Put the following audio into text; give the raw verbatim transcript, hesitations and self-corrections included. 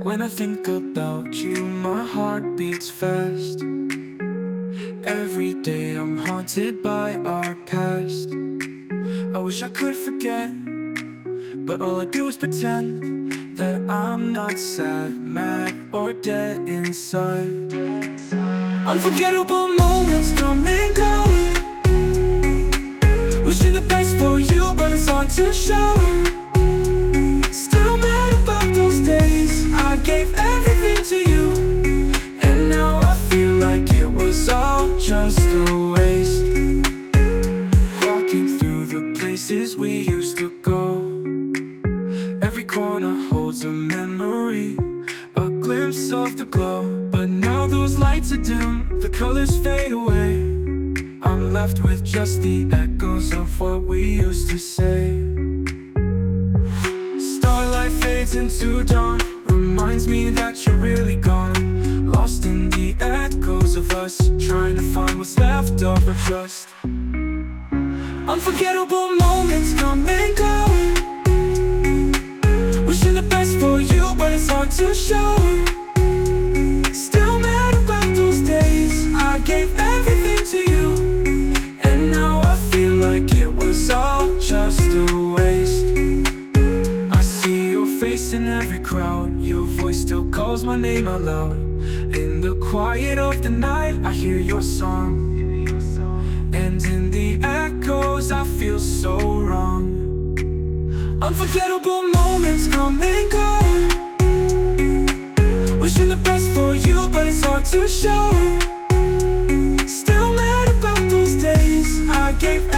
When I think about you, my heart beats fast. Every day I'm haunted by our past. I wish I could forget, but all I do is pretend that I'm not sad, mad, or dead inside. Unforgettable moments come and go. Wishing the best for you, but it's hard to show. Still mad about those days I gave everything to you, and now I feel like it was all just a waste. Walking through the places we used to go, every corner holds a memory, a glimpse of the glow. But now those lights are dim, the colors fade away. I'm left with just the echoes of what we used to say. Starlight fades into dawn, reminds me that you're really gone. Lost in the echoes of us, trying to find what's left of our trust. Unforgettable moments come and go. Wishing the best for you, but it's hard to show. Still mad about those days I gave everything to you, and now I feel like it was all just a waste. I see your face in every crowd, your voice still calls my name out loud. In the quiet of the night I hear your song, and in the echoes I feel so wrong. Unforgettable moments come and go. Wishing the best for you, but it's hard to show. Still mad about those days I gave